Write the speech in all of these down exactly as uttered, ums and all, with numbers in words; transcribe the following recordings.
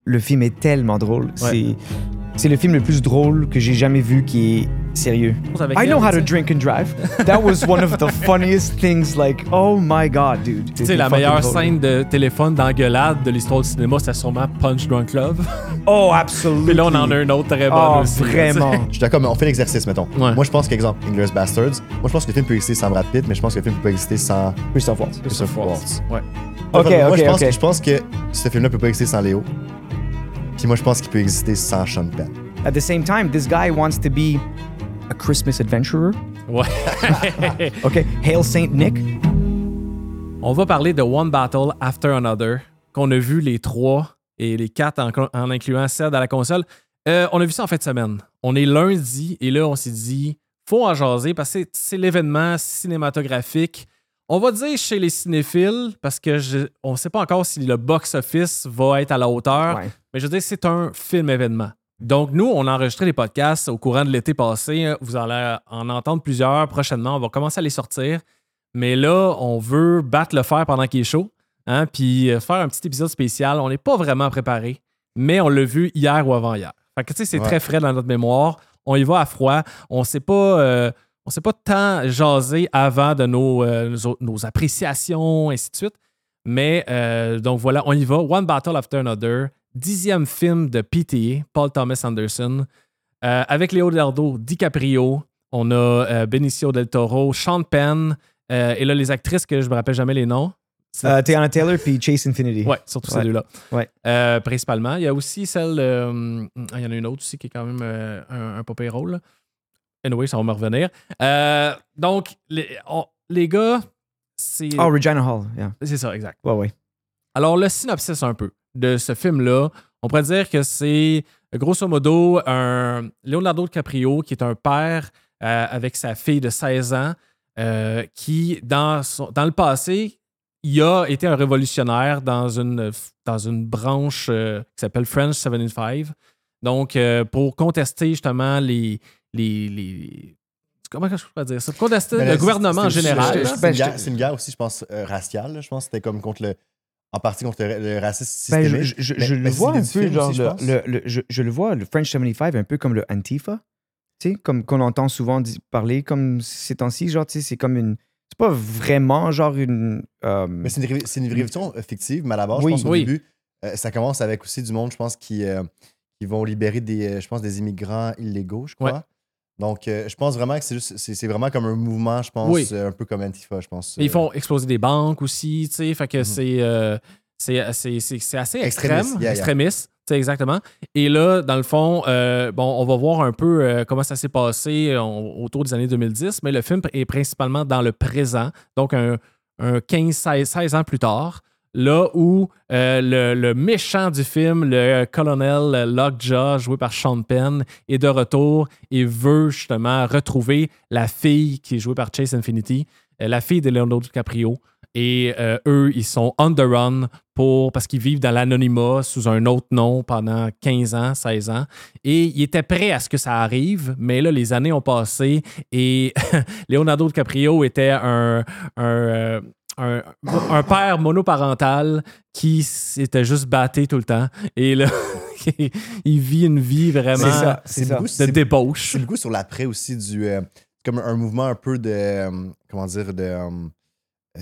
le film est tellement drôle. Ouais. C'est, c'est le film le plus drôle que j'ai jamais vu qui est sérieux. Avec I elle, know how tu to sais. drink and drive. That was one of the funniest things. Like, oh my God, dude. Tu sais, la meilleure scène de téléphone d'engueulade de l'histoire du cinéma, c'était sûrement Punch Drunk Love. Oh, absolument. Puis là, on en a un autre très bon Oh, aussi. vraiment. Je suis d'accord, mais on fait l'exercice, mettons. Ouais. Moi, je pense qu'exemple, Inglourious Bastards, moi, je pense que le film peut exister sans Brad Pitt, mais je pense que le film peut exister sans Christophe Waltz. Christophe Waltz. Ouais. Ok, moi, ok, je pense, ok. je pense que ce film-là peut pas exister sans Léo. Puis moi, je pense qu'il peut exister sans Sean Penn. At the same time, this guy wants to be a Christmas adventurer. Ouais. Okay, Hail Saint Nick. On va parler de One Battle After Another, qu'on a vu les trois et les quatre en, en incluant Ced à la console. Euh, on a vu ça en fin de semaine. On est lundi et là, on s'est dit, faut en jaser parce que c'est, c'est l'événement cinématographique. On va dire chez les cinéphiles, parce que je, on ne sait pas encore si le box-office va être à la hauteur, Ouais. mais je veux dire, c'est un film-événement. Donc, nous, on a enregistré des podcasts au courant de l'été passé. Vous allez en entendre plusieurs prochainement. On va commencer à les sortir. Mais là, on veut battre le fer pendant qu'il est chaud, hein, puis faire un petit épisode spécial. On n'est pas vraiment préparé, mais on l'a vu hier ou avant-hier. Fait que, tu sais, c'est Ouais. très frais dans notre mémoire. On y va à froid. On ne s'est pas... euh, On s'est pas tant jasé avant de nos, euh, nos, nos appréciations, ainsi de suite. Mais euh, donc voilà, on y va. One Battle After Another, dixième film de P T A, Paul Thomas Anderson, euh, avec Leonardo DiCaprio. On a euh, Benicio del Toro, Sean Penn, euh, et là, les actrices que je me rappelle jamais les noms. C'est- Uh, Tiana Taylor puis Chase Infinity. Ouais, surtout Ouais. ces deux-là. Ouais. Euh, principalement. Il y a aussi celle. euh, il y en a une autre aussi qui est quand même euh, un, un pas pire rôle. là. Anyway, ça va me revenir. Euh, donc, les, on- les gars, c'est. Oh, Regina Hall. Yeah. C'est ça, exact. Ouais, ouais. Alors, le synopsis un peu de ce film-là, on pourrait dire que c'est grosso modo un Leonardo DiCaprio qui est un père euh, avec sa fille de seize ans euh, qui, dans, son- dans le passé, il a été un révolutionnaire dans une, dans une branche euh, qui s'appelle French soixante-quinze. Donc, euh, pour contester justement les. les, les comment je pourrais dire ça? Pour contester Mais le là, gouvernement en c'est- c'est- général. c'est- là. C'est Ben, une, je guerre- te- c'est une guerre aussi, je pense, euh, raciale. là. Je pense que c'était comme contre le. En partie contre le, le racisme Ben, systémique. je, je, Mais- je mais le c'est vois un l'idée du peu, film genre, aussi, je le, pense. le, le- je, je le vois, le French soixante-quinze, un peu comme le Antifa. Tu sais, comme qu'on entend souvent di- parler comme ces temps-ci, genre, tu sais, c'est comme une. C'est pas vraiment, genre, une. euh, Mais c'est une, rév- c'est une révolution euh, fictive, mais à la base, Oui. je pense au Oui. début, euh, ça commence avec aussi du monde, je pense, qui, euh, qui vont libérer des, euh, je pense, des immigrants illégaux, je crois. Ouais. Donc, euh, je pense vraiment que c'est juste, c'est, c'est vraiment comme un mouvement, je pense, Oui. euh, un peu comme Antifa, je pense. Et Ils euh, font exploser des banques aussi, tu sais. Fait que Mhm. c'est, euh, c'est, c'est, c'est, c'est assez extrême, Extrémiste, yeah, yeah. extrémiste, tu sais, exactement. Et là, dans le fond, euh, bon, on va voir un peu euh, comment ça s'est passé euh, on- autour des années deux mille dix, mais le film est principalement dans le présent, donc un, un quinze seize ans plus tard, là où euh, le, le méchant du film, le colonel Lockjaw, joué par Sean Penn, est de retour et veut justement retrouver la fille qui est jouée par Chase Infinity, euh, la fille de Leonardo DiCaprio. Et euh, eux, ils sont on the run pour, parce qu'ils vivent dans l'anonymat sous un autre nom pendant quinze ans, seize ans. Et ils étaient prêts à ce que ça arrive, mais là, les années ont passé et Leonardo DiCaprio était un, un, euh, un, un père monoparental qui s'était juste batté tout le temps. Et là, il vit une vie vraiment C'est ça, c'est ça. beaucoup- de c'est- débauche. C'est beaucoup sur l'après aussi du. euh, comme un mouvement un peu de. euh, comment dire, de. euh, euh,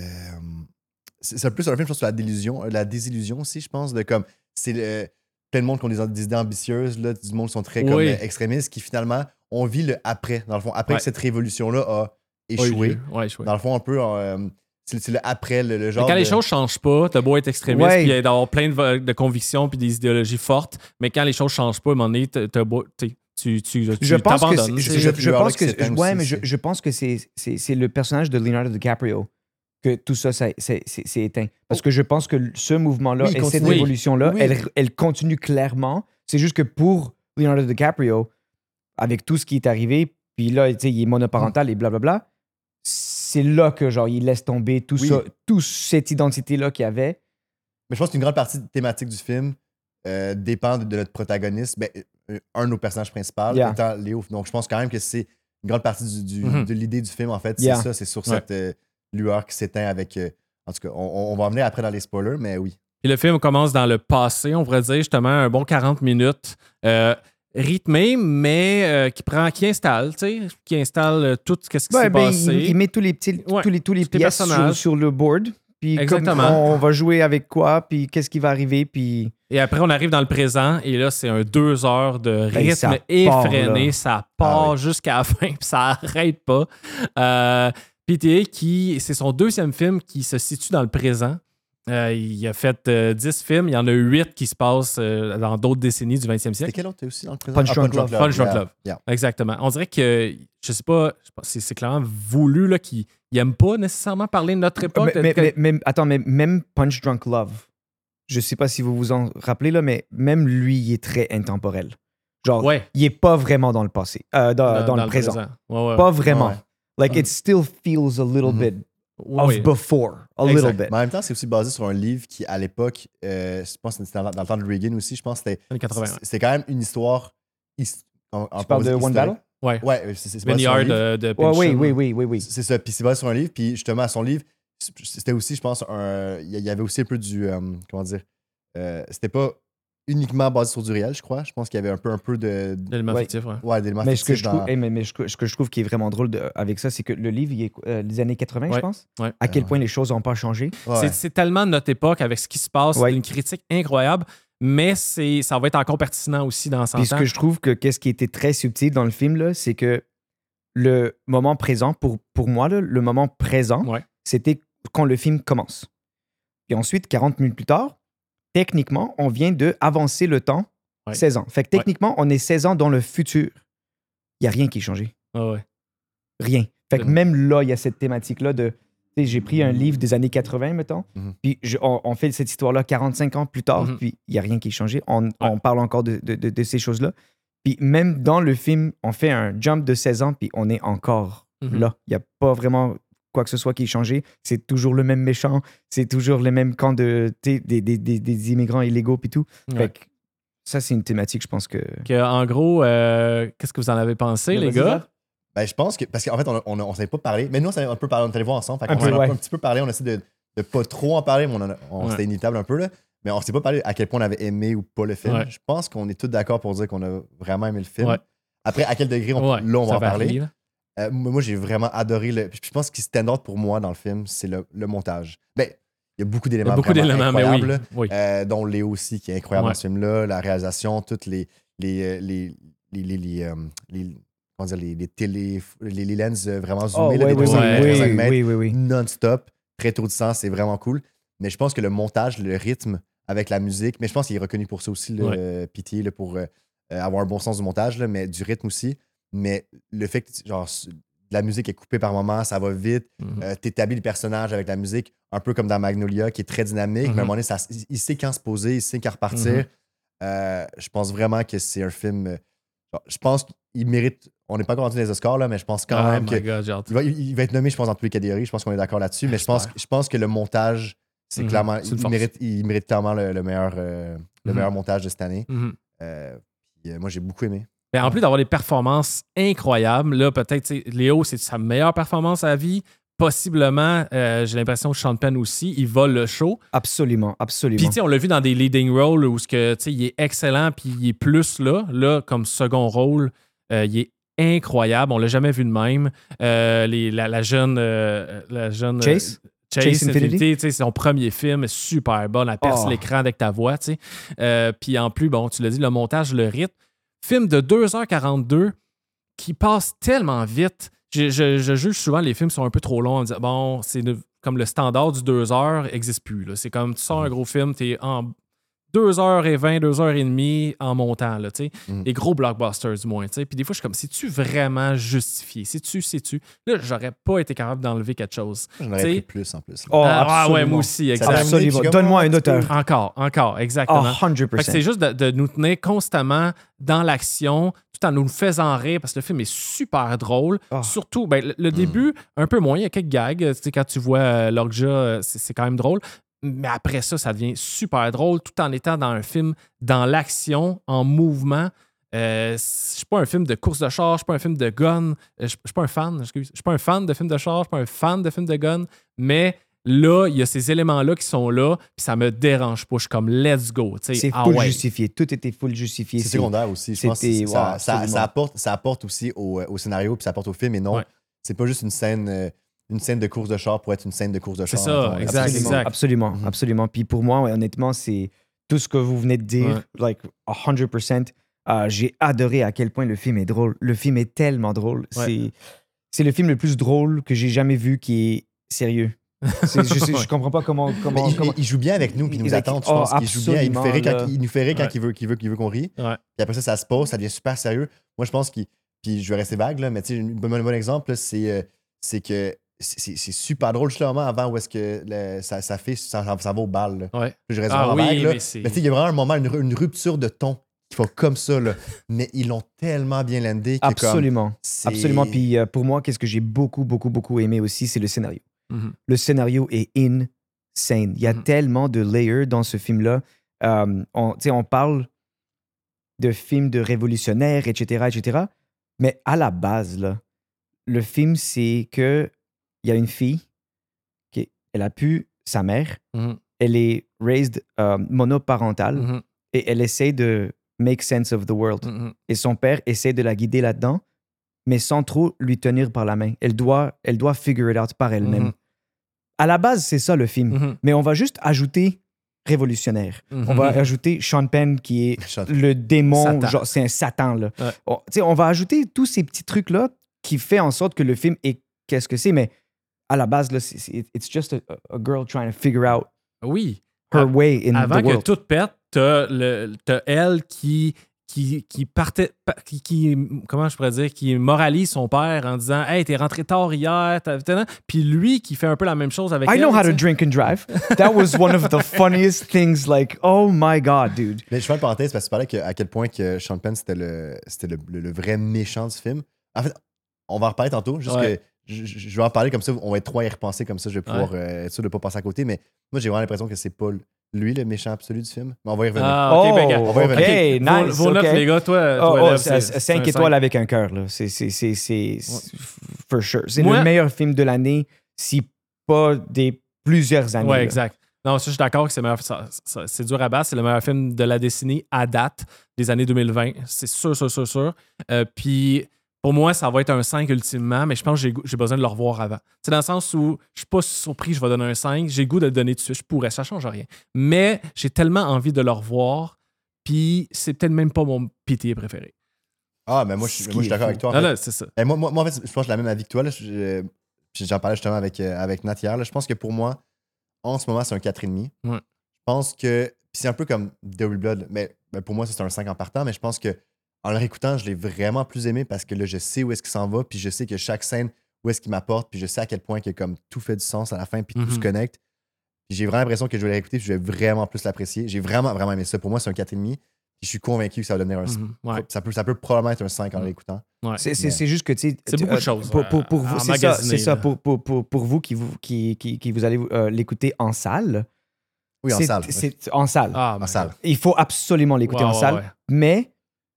c'est c'est plus un film, je pense, sur la désillusion, euh, la désillusion aussi, je pense, de comme. C'est le- plein de monde qui ont des, des idées ambitieuses, là, du monde qui sont très comme, Oui. euh, extrémistes, qui finalement, on vit le après, dans le fond, après Ouais. que cette révolution-là a Ouais, échoué. ouais, échoué. Dans le fond, un peu, euh, c'est c'est le après, le, le Mais genre. quand les de- choses changent pas, t'as beau être extrémiste Ouais. puis d'avoir plein de, de convictions puis des idéologies fortes, mais quand les choses changent pas, à un moment donné, t'as, t'as beau, t'sais, tu, tu, tu Je pense que t'abandonnes. c'est- tu sais. je, cette je lueur-là pense qui que s'éteint ouais, aussi, mais je, c'est- je pense que c'est, c'est, c'est le personnage de Leonardo DiCaprio que tout ça, ça- c'est, c'est, c'est éteint. Parce que je pense que ce mouvement-là Oui, il et cette continue. révolution-là, Oui. elle, elle continue clairement. C'est juste que pour Leonardo DiCaprio, avec tout ce qui est arrivé, puis là, tu sais, il est monoparental et blablabla, c'est là que genre il laisse tomber tout Oui. ça, toute cette identité-là qu'il y avait. Mais je pense qu'une grande partie thématique du film euh, dépend de, de notre protagoniste, ben, euh, un de nos personnages principaux Yeah. étant Léo. Donc je pense quand même que c'est une grande partie du, du- Mhm. de l'idée du film, en fait. Yeah. C'est ça, c'est sur Ouais. cette euh, lueur qui s'éteint avec. euh, en tout cas, on, on va en venir après dans les spoilers, mais oui. Puis le film commence dans le passé, on pourrait dire justement un bon quarante minutes, euh, rythmé, mais euh, qui prend, qui installe, tu sais, qui installe euh, tout ce qui s'est Ouais, ben, passé. il, il met tous les petits, Ouais, tous les, tous les tous les pièces sur, personnages. sur le board. Puis comme Exactement. on va jouer avec quoi, puis qu'est-ce qui va arriver, puis... Et après, on arrive dans le présent, et là, c'est un deux heures de Ben, ça rythme part, effréné. là. Ça part Ah oui. jusqu'à la fin, puis ça arrête pas. Euh, P T A, qui, c'est son deuxième film qui se situe dans le présent. Euh, il a fait euh, dix films. Il y en a huit qui se passent euh, dans d'autres décennies du vingtième C'était siècle. quel autre t'es aussi dans le présent? Punch Drunk Love. Punch Drunk Yeah, Love. yeah. Exactement. On dirait que, je sais pas, je pense que c'est, c'est clairement voulu là, qu'il n'aime pas nécessairement parler de notre époque. Mais, mais- de- mais- mais- attends, mais même Punch Drunk Love, je sais pas si vous vous en rappelez, là, mais même lui, il est très intemporel. Genre, Ouais. il est pas vraiment dans le passé, euh, dans, dans le présent. Ouais, ouais. Pas vraiment. Ouais. Like, Ouais. it still feels a little Mhm. bit Ouais, of ouais. before, a Exact. little bit. Mais en même temps, c'est aussi basé sur un livre qui, à l'époque, euh, je pense que c'était dans, dans le temps de Reagan aussi, je pense que c'était, Années quatre-vingts, ouais. c'était quand même une histoire. his- en- en Tu parles de historique. One Battle? Ouais. Ouais, c'est, c'est, c'est Vineyard basé sur un livre. de, de Ouais, Pynchon. oui, oui, oui, oui, oui. C'est ça. Puis c'est basé sur un livre. Puis justement, à son livre, c'était aussi, je pense, un. Il y avait aussi un peu du. euh, comment dire euh, C'était pas uniquement basé sur du réel, je crois. Je pense qu'il y avait un peu, un peu de. D'éléments Ouais. fictifs, ouais. Ouais, d'éléments Mais ce que fictifs je trouve, dans- hey, mais, mais ce que ce que je trouve qui est vraiment drôle de- avec ça, c'est que le livre, il est euh, des années quatre-vingts, Ouais, je pense. ouais. À quel Ouais. point les choses n'ont pas changé. Ouais. C'est, c'est tellement de notre époque avec ce qui se passe. Ouais. C'est une critique incroyable, mais c'est, ça va être encore pertinent aussi dans cent Puis ce ans. que je trouve que qu'est-ce qui était très subtil dans le film, là, c'est que le moment présent, pour, pour moi, là, le moment présent, Ouais. c'était quand le film commence. Puis ensuite, quarante minutes plus tard, techniquement, on vient de avancer le temps Ouais. seize ans. Fait que techniquement, on est seize ans dans le futur. Il n'y a rien qui est changé. Ah ouais. Rien. Fait que C'est vrai. même là, il y a cette thématique-là de. Tu sais, j'ai pris un livre des années quatre-vingts, mettons, Mhm. puis je- on, on fait cette histoire-là quarante-cinq ans plus tard, Mhm. puis il n'y a rien qui est changé. On, on parle encore de, de- de- de ces choses-là. Puis même dans le film, on fait un jump de seize ans, puis on est encore Mhm. là. Il n'y a pas vraiment quoi que ce soit qui est changé. C'est toujours le même méchant, c'est toujours le même camp de, tu sais, des, des, des, des immigrants illégaux, puis tout. Ouais. Fait que ça, c'est une thématique, je pense que. Que, en gros, euh, qu'est-ce que vous en avez pensé, les Vas-y, gars? Zach. Ben, je pense que. Parce qu'en fait, on, a- on, a- on savait pas parler. Mais nous, on savait un peu parler. On est allé voir ensemble. Fait Un qu'on peu, s'en a ouais. un petit peu parlé. On a essayé de, de pas trop en parler, mais on, en a- on- Ouais. c'était inévitable un peu. Là. Mais on s'est pas parlé à quel point on avait aimé ou pas le film. Ouais. Je pense qu'on est tous d'accord pour dire qu'on a vraiment aimé le film. Ouais. Après, à quel degré on, Ouais, là, on va ça en parler. varie, là. Euh, moi, j'ai vraiment adoré le. Puis je pense que ce qui stand out pour moi dans le film, c'est le, le montage. Ben, il y a beaucoup Il y d'éléments. a beaucoup vraiment d'éléments, mais incroyables, oui. oui. là. Euh, dont Léo aussi, qui est incroyable Ouais. dans ce film-là, la réalisation, toutes les les euh, les les, les, les, euh, les- comment dire, les, les télé les, les lenses euh, vraiment Oh, zoomées, là, ouais, des oui, deux ouais, cent oui, vingt-cinq oui, mètres, oui, oui, oui. non-stop, très tôt de sens, c'est vraiment cool. Mais je pense que le montage, le rythme avec la musique, mais je pense qu'il est reconnu pour ça aussi, le Ouais. Pitié, là, pour euh, euh, avoir un bon sens du montage, là, mais du rythme aussi. Mais le fait que genre, la musique est coupée par moments, ça va vite, Mhm. euh, t'établis le personnage avec la musique, un peu comme dans Magnolia, qui est très dynamique, mais à un Mhm. moment donné, ça- il sait quand se poser, il sait quand repartir. Mhm. Euh, je pense vraiment que c'est un film. euh, genre, je pense qu'il mérite. On n'est pas encore rendu dans les Oscars, là, mais je pense quand Oh même my que. God, j'ai hâte. Il va, il va être nommé, je pense, dans toutes les catégories. Je pense qu'on est d'accord là-dessus. Mais je pense, je pense que le montage, c'est Mhm. clairement. C'est une Il force. mérite, il mérite clairement le, le meilleur, euh, le Mhm. meilleur montage de cette année. Mhm. Euh, puis, euh, moi, j'ai beaucoup aimé. Ben, en plus d'avoir des performances incroyables, là, peut-être, tu sais, Léo, c'est sa meilleure performance à vie. Possiblement, euh, j'ai l'impression que Sean Penn aussi, il vole le show. Absolument, absolument. Puis, tu sais, on l'a vu dans des leading roles où ce que, tu sais, il est excellent, puis il est plus là. Là, comme second rôle, euh, il est incroyable. On l'a jamais vu de même. Euh, les- la, la jeune. euh, la jeune euh, Chase? Chase, Chase Infinity? Infinity, tu sais, c'est son premier film, super bon, elle perce Oh. l'écran avec ta voix, tu sais. Euh, puis en plus, bon, tu l'as dit, le montage, le rythme. Film de deux heures quarante-deux qui passe tellement vite. Je, je- je juge souvent les films sont un peu trop longs en disant, bon, c'est de- comme le standard du deux heures n'existe plus. là. C'est comme, tu sors un gros film, t'es en deux heures vingt, deux heures trente en montant, là, tu sais. Mm. Les gros blockbusters, du moins, tu sais. Puis des fois, je suis comme, c'est-tu vraiment justifié? C'est-tu, c'est-tu? Là, j'aurais pas été capable d'enlever quelque chose. J'en aurais T'sais- pris plus en plus. là. Oh, Ah, ah, ouais, absolument. moi aussi, Ça exact. l'a amené, Absolument. puis comme, Donne-moi oh, un tu auteur. Encore, encore, Oh, exactement. cent Fait que c'est juste de, de nous tenir constamment dans l'action, tout en nous faisant rire, parce que le film est super drôle. Ah. Surtout, ben, le, le début, un peu moins, il y a quelques gags. Tu sais, quand tu vois euh, Lokja, euh, c'est, c'est quand même drôle. Mais après ça, ça devient super drôle, tout en étant dans un film, dans l'action, en mouvement. Euh, je suis pas un film de course de char, je suis pas un film de gun. Euh, Je je suis pas un fan, excuse. Je suis pas un fan de films de char, je suis pas un fan de films de gun. Mais là, il y a ces éléments-là qui sont là, puis ça me dérange pas. Je suis comme, let's go. tu sais. C'est Ah full ouais. justifié. Tout était full justifié. C'est secondaire aussi. Je pense que c'était- c'est- ça, wow, ça, absolument. ça apporte, ça apporte aussi au, au scénario puis ça apporte au film. Et non, Ouais. c'est pas juste une scène, euh, une scène de course de char pour être une scène de course de C'est char. ça, mettons. exact, Absolument, exact. absolument, Mhm. absolument. Puis pour moi, ouais, honnêtement, c'est tout ce que vous venez de dire, like one hundred percent. Euh, j'ai adoré à quel point le film est drôle. Le film est tellement drôle. Ouais. C'est, c'est le film le plus drôle que j'ai jamais vu qui est sérieux. C'est- je, sais- je comprends pas comment. Mais comment, il, comment- il joue bien avec nous puis il nous Il- attend. Je oh, pense qu'il joue bien. Il nous fait rire quand, absolument, il nous fait rire quand Ouais. il veut, qu'il veut, qu'il veut qu'on rie. Ouais. Puis après ça, ça se pose, ça devient super sérieux. Moi, je pense qu'il. Puis je vais rester vague, là, mais tu sais, un bon, bon exemple, là, c'est, euh, c'est que c'est, c'est- c'est super drôle, juste le moment avant où est-ce que le- ça, ça fait. Ça, ça va au bal. Là. Ouais. Je reste Ah vraiment oui, vague, là. mais c'est. Mais tu sais, il y a vraiment un moment, une, une rupture de ton qui va comme ça, là. Mais ils l'ont tellement bien landé que Absolument. comme. c'est- Absolument. Puis euh, pour moi, qu'est-ce que j'ai beaucoup, beaucoup, beaucoup aimé aussi, c'est le scénario. Mhm. Le scénario est insane. Il y a Mhm. tellement de layers dans ce film-là. Euh, on, tu sais, on parle de films de révolutionnaires, et cetera, et cetera. Mais à la base, là, le film, c'est que il y a une fille qui elle a pu sa mère. Mhm. Elle est raised euh, monoparentale Mhm. et elle essaie de make sense of the world. Mhm. Et son père essaie de la guider là-dedans, mais sans trop lui tenir par la main. Elle doit, elle doit figure it out par elle-même. Mhm. À la base, c'est ça le film. Mhm. Mais on va juste ajouter révolutionnaire. Mhm. On va ajouter Sean Penn qui est Sean- le démon, Satan. genre c'est un Satan là. Ouais. On, tu sais, on va ajouter tous ces petits trucs là qui fait en sorte que le film est qu'est-ce que c'est, mais à la base là, c'est, c'est- it's just a, a girl trying to figure out Oui. her Av- way in Avant the que world. tout pète, t'as, le, t'as elle qui, qui, qui partait, pa- qui, qui- comment je pourrais dire, qui moralise son père en disant « Hey, t'es rentré tard hier. t'as- t'as- Puis lui qui fait un peu la même chose avec I elle. know how tu to sais. drink and drive. That was one of the funniest things. Like, oh my god, dude. Mais je fais une parenthèse parce que tu parlais que, à quel point que Sean Penn c'était le, c'était le, le- le vrai méchant du film. En fait, on va en reparler tantôt. Juste Ouais. que je, je- je vais en parler comme ça. On va être trois à y repenser comme ça. Je vais pouvoir euh, être sûr de ne pas passer à côté. Mais moi, j'ai vraiment l'impression que c'est pas lui le méchant absolu du film. Mais on va y revenir. Ah, ok, Oh, ben, gars. on va y ok, revenir. nice. Vos, vos notes, ok. les gars, toi, Oh, toi, oh, Lev, c'est- c'est- c'est cinq un étoiles cinq. avec un cœur, là. C'est, c'est, c'est, c'est, c'est- for sure. C'est Moi- le meilleur film de l'année, si pas des plusieurs années. Ouais, là. exact. Non, ça, je suis d'accord que c'est, le meilleur, ça- ça- c'est dur à battre. C'est le meilleur film de la décennie à date des années deux mille vingt. C'est sûr, sûr, sûr, sûr. Euh, puis pour moi, ça va être un cinq ultimement, mais je pense que j'ai, goût- j'ai besoin de le revoir avant. C'est dans le sens où je suis pas surpris que je vais donner un cinq. J'ai le goût de le donner tout de suite. Je pourrais, ça change rien. Mais j'ai tellement envie de le revoir, puis c'est peut-être même pas mon P T A préféré. Ah, mais moi, je, Ce moi, qui je suis est d'accord fou. avec toi. en Non, fait. là, c'est ça. Ben, moi, moi, moi, en fait, je pense que j'ai la même avis que toi. Là. Je- je- j'en parlais justement avec, euh, avec Nat hier. Là. Je pense que pour moi, en ce moment, c'est un quatre virgule cinq. Ouais. Je pense que. Puis c'est un peu comme Devil Blood. Mais ben, pour moi, ça, c'est un cinq en partant. Mais je pense que en le réécoutant, je l'ai vraiment plus aimé parce que là, je sais où est-ce qu'il s'en va. Puis je sais que chaque scène, où est-ce qu'il m'apporte. Puis je sais à quel point que comme tout fait du sens à la fin. Puis tout Mhm. se connecte. Puis j'ai vraiment l'impression que je vais le réécouter. Puis je vais vraiment plus l'apprécier. J'ai vraiment, vraiment aimé ça. Pour moi, c'est un quatre virgule cinq. Puis je suis convaincu que ça va devenir un. Mhm. Ouais. Ça, peut, ça peut probablement être un cinq en le Mhm. réécoutant. Ouais. C'est, c'est, Mais- c'est juste que, tu sais. C'est beaucoup de choses, Pour, pour, pour euh, vous, à c'est ça, emmagasiner, c'est ça. là. Pour, pour, pour, pour vous qui, vous, qui, qui, qui vous allez euh, l'écouter en salle. Oui, en c'est, salle. C'est en salle. Ah, En my salle. God. Il faut absolument l'écouter Ouais, en ouais, salle. ouais. Mais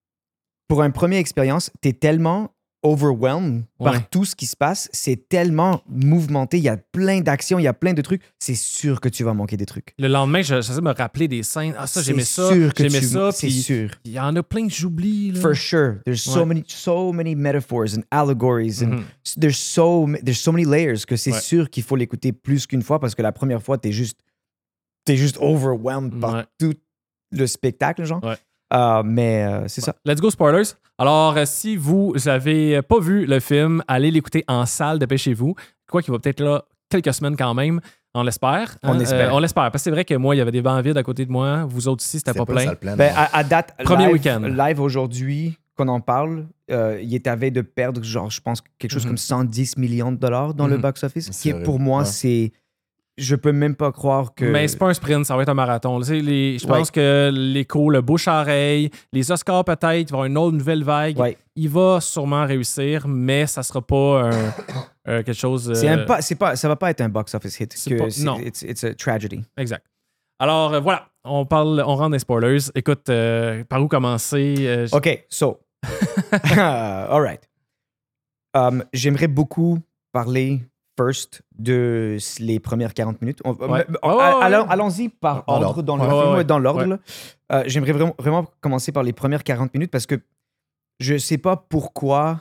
pour une première expérience, tu es tellement overwhelmed Ouais. par tout ce qui se passe. C'est tellement mouvementé. Il y a plein d'actions, il y a plein de trucs. C'est sûr que tu vas manquer des trucs. Le lendemain, je- j'essaie de me rappeler des scènes. Ah, ça, j'aimais C'est ça. sûr que J'aimais tu- ça. C'est Puis sûr. il y en a plein que j'oublie. Là. For sure. There's so Ouais. many, so many metaphors and allegories and Mhm. there's so, there's so many layers que c'est Ouais. sûr qu'il faut l'écouter plus qu'une fois parce que la première fois, t'es juste, t'es juste overwhelmed par Ouais. tout le spectacle, genre. Ouais. Euh, mais euh, c'est ça. Let's go spoilers. Alors, euh, si vous avez pas vu le film, allez l'écouter en salle, dépêchez-vous. Quoi qu'il va peut-être là quelques semaines quand même, on l'espère. On hein. espère. Euh, on l'espère. Parce que c'est vrai que moi, il y avait des bancs vides à côté de moi. Vous autres aussi, c'était pas une plein. salle pleine, Ben, non. à, à date, Premier live, week-end. live aujourd'hui, qu'on en parle, euh, il est à veille de perdre, genre, je pense, quelque chose Mhm. comme cent dix millions de dollars dans le Mhm. box-office. C'est Qui est horrible. pour moi, Ouais. c'est. Je peux même pas croire que. Mais c'est pas un sprint, ça va être un marathon. Tu sais, les- je Ouais. pense que l'écho, le bouche-à-oreille, les Oscars peut-être, il va y avoir une autre nouvelle vague. Ouais. Il va sûrement réussir, mais ça sera pas un- euh, quelque chose. C'est euh, un pas, c'est pas, ça va pas être un box-office hit. c'est que pas- c'est- non. It's, it's a tragedy. Exact. Alors euh, voilà, on parle, on rentre dans les spoilers. Écoute, euh, par où commencer? Euh, j- OK, so. All right. Um, j'aimerais beaucoup parler first de s- les premières quarante minutes. On- Ouais. mais- Ouais, ouais, ouais. allons- Allons-y par Dans ordre l'ordre. dans le Ouais, film, ouais, ouais, ouais. dans l'ordre. Ouais. là. Euh, J'aimerais vraiment, vraiment commencer par les premières quarante minutes parce que je sais pas pourquoi,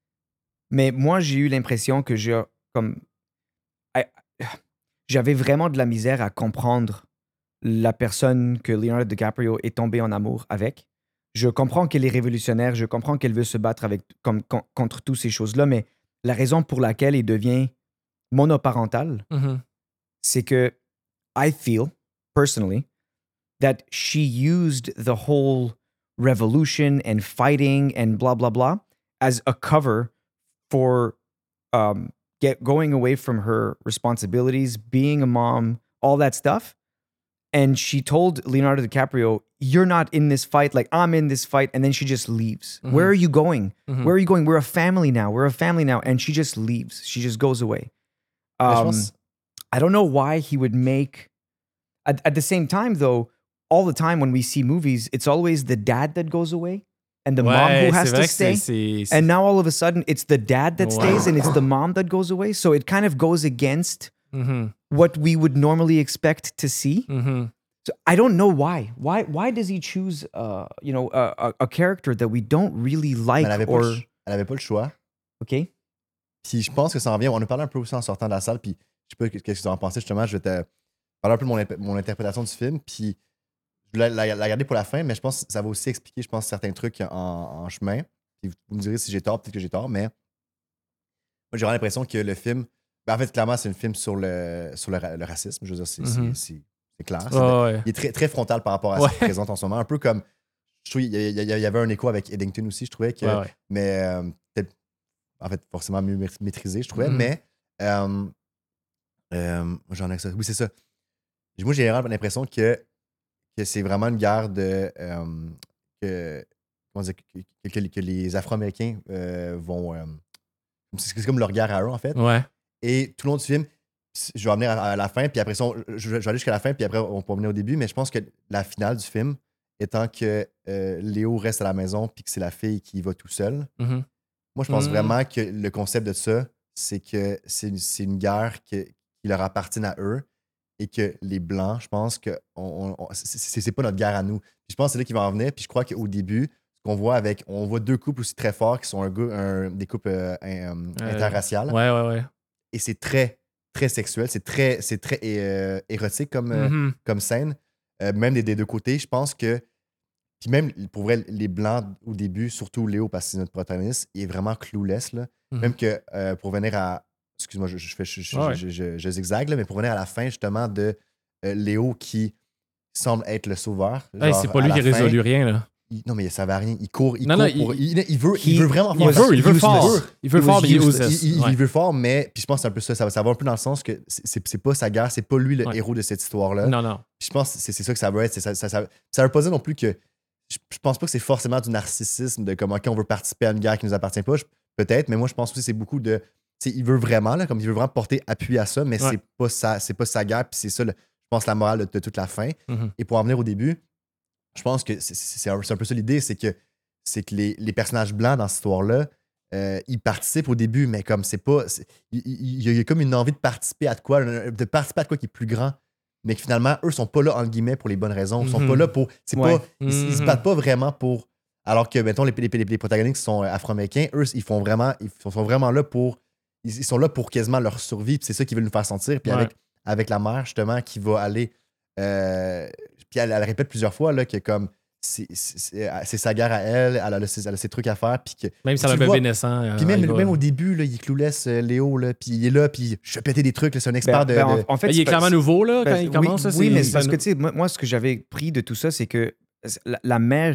mais moi, j'ai eu l'impression que je, comme, I- j'avais vraiment de la misère à comprendre la personne que Leonardo DiCaprio est tombé en amour avec. Je comprends qu'elle est révolutionnaire, je comprends qu'elle veut se battre avec, comme, con- contre toutes ces choses-là, mais la raison pour laquelle il devient monoparental, Mhm. c'est que I feel, personally, that she used the whole revolution and fighting and blah, blah, blah as a cover for um, get, going away from her responsibilities, being a mom, all that stuff. And she told Leonardo DiCaprio, "You're not in this fight, like I'm in this fight." And then she just leaves. Mhm. Where are you going? Mhm. Where are you going? We're a family now. We're a family now. And she just leaves. She just goes away. Mais je Um, pense- I don't know why he would make. At, at the same time, though, all the time when we see movies, it's always the dad that goes away and the mom Ouais, who has c'est to vrai que stay. c'est- c'est- And now all of a sudden, it's the dad that Ouais. stays and it's the mom that goes away. So it kind of goes against Mhm. what we would normally expect to see. Mhm. So I don't know why. Why? Why does he choose, uh, you know, a, a, a character that we don't really like? Elle avait, pas Or le, ch- elle avait pas le choix. okay, Puis je pense que ça en vient. On a parlé un peu aussi en sortant de la salle. Puis je sais pas qu'est-ce que tu en pensais. Justement, je vais te parler un peu de mon, imp- mon interprétation du film. Puis je voulais la, la garder pour la fin, mais je pense que ça va aussi expliquer, je pense, certains trucs en, en chemin. Puis vous me direz si j'ai tort, peut-être que j'ai tort, mais moi, j'ai vraiment l'impression que le film. Ben, en fait, clairement, c'est un film sur le, sur le, ra- le racisme. Je veux dire, c'est Mhm. c'est- c'est- c'est clair. C'est- Ouais, ouais. Il est très, très frontal par rapport à Ouais. ce qu'il présente en ce moment. Un peu comme. Je trouve il y, a- il y a- il y avait un écho avec Eddington aussi, je trouvais que. Ouais, ouais. Mais euh, peut-être, en fait, forcément mieux maît- maîtrisé, je trouvais. Mhm. Mais euh, euh, j'en ai ça. Oui, c'est ça. Moi, j'ai vraiment l'impression que, que c'est vraiment une guerre de. euh, que, comment dire, que, que- que les Afro-Américains euh, vont. euh, c'est c'est comme leur guerre à eux, en fait. Ouais. Et tout le long du film, je vais en venir à, à la fin, puis après ça, on- je, je vais aller jusqu'à la fin, puis après, on peut revenir au début. Mais je pense que la finale du film, étant que euh, Léo reste à la maison, puis que c'est la fille qui va tout seul, Mhm. moi, je pense Mm. vraiment que le concept de ça, c'est que c'est une, c'est une guerre que- qui leur appartient à eux et que les Blancs, je pense que on, on- c'est- c'est c'est pas notre guerre à nous. Puis je pense que c'est là qu'il va en venir. Puis je crois qu'au début, ce qu'on voit avec, on voit deux couples aussi très forts qui sont un, gars- un- des couples euh, un- Euh, interraciales. Ouais, ouais, ouais. Et c'est très, très sexuel. C'est très, c'est très euh, érotique comme, euh, Mhm. comme scène. Euh, même des, des deux côtés. Je pense que. Puis même, pour vrai, les Blancs, au début, surtout Léo, parce que c'est notre protagoniste, il est vraiment clueless. Là. Mhm. Même que euh, pour venir à. Excuse-moi, je, je, fais, je, je, Ouais. je, je- je zigzague, là, mais pour venir à la fin, justement, de euh, Léo qui semble être le sauveur. Hey, genre, c'est pas à lui la qui a fin, résolu rien, là. il- non, mais ça va rien. Il court. Il Non, court non, pour- il- il, il veut, il he- veut vraiment he faire Il ça. veut, il veut useless. fort. Il veut He fort, was mais il est useless. useless. Il, il- Ouais. il veut fort, mais puis je pense que c'est un peu ça. Ça, va- ça va un peu dans le sens que c'est- c'est c'est pas sa guerre, c'est pas lui le Ouais. héros de cette histoire-là. Non, non. Puis je pense que c'est c'est ça que ça veut être. c'est Ça, ça, ça, ça veut pas dire non plus que. Je, je pense pas que c'est forcément du narcissisme de comme, OK, on veut participer à une guerre qui nous appartient pas. Je- Peut-être, mais moi, je pense aussi que c'est beaucoup de. Tu sais, il veut vraiment, là, comme il veut vraiment porter appui à ça, mais Ouais. c'est pas sa, c'est pas sa guerre, puis c'est ça, le- je pense, la morale de, de toute la fin. Mhm. Et pour en venir au début, je pense que c'est- c'est c'est un, c'est un peu ça l'idée, c'est que, c'est que les, les personnages blancs dans cette histoire-là, euh, ils participent au début, mais comme c'est pas. c'est- Il il- il y, a comme une envie de participer à de quoi, de participer à de quoi qui est plus grand, mais que finalement, eux sont pas là, entre guillemets, pour les bonnes raisons. Ils sont Mhm. pas là pour. C'est Ouais. pas. Ils, ils se Mhm. battent pas vraiment pour. Alors que, mettons, les, les, les- les protagonistes qui sont euh, afro-américains, eux, ils font vraiment. Ils sont sont vraiment là pour. Ils, ils sont là pour quasiment leur survie, puis c'est ça qu'ils veulent nous faire sentir. Puis Ouais. avec, avec la mère, justement, qui va aller. euh, puis elle, elle répète plusieurs fois là, que comme. C'est c'est- c'est- c'est sa guerre à elle, elle a, ses, elle a ses trucs à faire. Puis que, Même si tu elle a un le bébé vois. naissant. euh, puis même, il va- même au début, là, il cloulesse euh, Léo, là, puis il est là, puis je vais péter des trucs, là, c'est un expert Ben- de. ben, en- de- en fait, Ben, il est c'est pas- clairement nouveau, là, quand Ben, il commence. Oui, là, oui, mais c'est c'est parce que, un- tu sais, moi, moi, ce que j'avais pris de tout ça, c'est que la, la mère,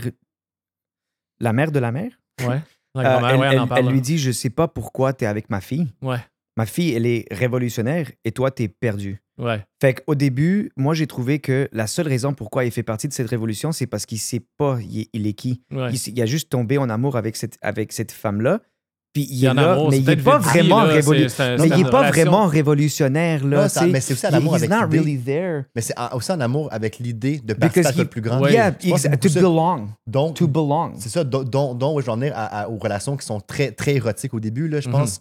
la mère de la mère, Ouais. La euh, grand-mère, elle, ouais, on elle- en parle. elle là. lui dit, je sais pas pourquoi tu es avec ma fille. Ouais. Ma fille, elle est révolutionnaire et toi, tu es perdu. Ouais. Fait qu'au début, moi, j'ai trouvé que la seule raison pourquoi il fait partie de cette révolution, c'est parce qu'il sait pas il est, il est qui. Ouais. Il, s- il a juste tombé en amour avec cette, avec cette femme-là. Puis il Puis est en là, amour, mais c'est il est peut-être pas vite dit, vraiment là, révolutionnaire. c'est- c'est- Mais c'est il une est pas relation. vraiment révolutionnaire, là. Ouais, ça- tu sais. mais c'est aussi un He- amour he's avec not l'idée. really there. Mais c'est en- aussi un amour avec l'idée de participer Because à he- quoi de plus grand. Ouais. Yeah, Je pense que c'est exa- to beaucoup ça. belong. Donc, To belong. c'est ça, dont, dont, dont, ouais, je vais en venir à- à- aux relations qui sont très, très érotiques au début. Là. Je Mhm. pense que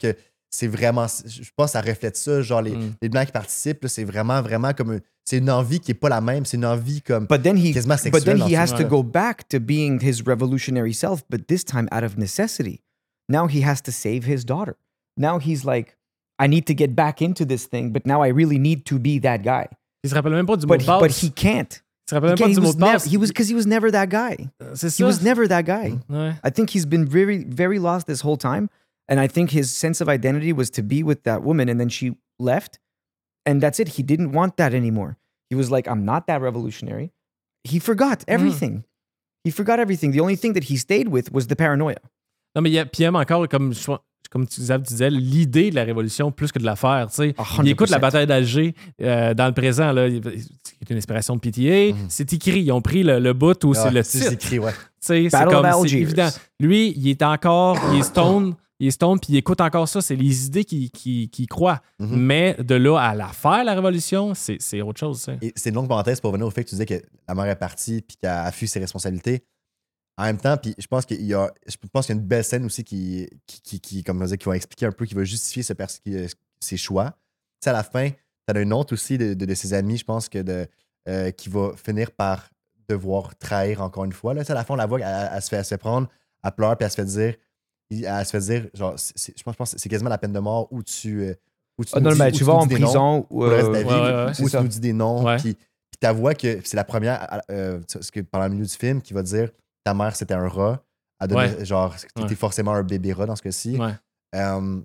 c'est vraiment, je pense que ça reflète ça, genre les, Mm. les Blancs qui participent, là, c'est vraiment, vraiment comme, un- c'est une envie qui est pas la même, c'est une envie comme But then he, quasiment but sexuelle. then he dans has ce to sens-là. go back to being his revolutionary self, but this time out of necessity. Now he has to save his daughter. Now he's like, I need to get back into this thing, but now I really need to be that guy. Il se rappelle même pas du mot But de he, passe. but he can't. Il se rappelle He, même can't. pas he du mot was de never. passe. He was because he was never that guy. C'est He ça. was never that guy. Ouais. I think he's been very, very lost this whole time. And I think his sense of identity was to be with that woman, and then she left. And that's it. He didn't want that anymore. He was like, I'm not that revolutionary. He forgot everything. He forgot everything. The only thing that he stayed with was the paranoia. Non, mais il, y a, puis il aime encore, comme, je- comme tu disais, tu disais, l'idée de la révolution plus que de la faire. Tu sais. A Il écoute la hundred percent. bataille d'Alger euh, dans le présent, là, il- c'est une inspiration de P T A. Mhm. C'est écrit. Ils ont pris le, le bout où Ah, c'est le c'est titre. écrit, ouais. Tu sais, c'est Battle of comme, c'est Algiers. évident. Lui, il est encore, il est stone, il est stone, puis il écoute encore ça. C'est les idées qu'il qui, qui croit. Mhm. Mais de là à la faire, la révolution, c'est c'est autre chose. tu sais. Et c'est une longue parenthèse pour revenir au fait que tu disais que la mère est partie puis qu'elle a fui ses responsabilités. En même temps, puis je pense qu'il y a, je pense qu'il y a une belle scène aussi qui, qui, qui, qui comme on disait, qui va expliquer un peu, qui va justifier ce pers- qui- ses choix. Tu sais, à la fin, t'en as une autre aussi de, de, de ses amis, je pense, que de, euh, qui va finir par devoir trahir encore une fois. Là. Tu sais, à la fin, on la voit, elle, elle se fait, elle se fait prendre, elle pleure, puis elle se fait dire, elle se fait dire, genre, c'est- c'est- je pense, je pense que c'est quasiment la peine de mort où tu. euh, Où tu Ah, nous non, dis- mais où tu vas nous en dis des noms prison. pour le reste de ta euh, vie, ouais, ouais, ouais, où c'est tu ça. nous dis des noms, Ouais. puis puis ta voix que c'est la première, euh, ce que pendant le milieu du film, qui va dire ta mère c'était un rat, elle donné, Ouais. genre t'étais Ouais. forcément un bébé rat dans ce cas-ci. Ouais. Euh,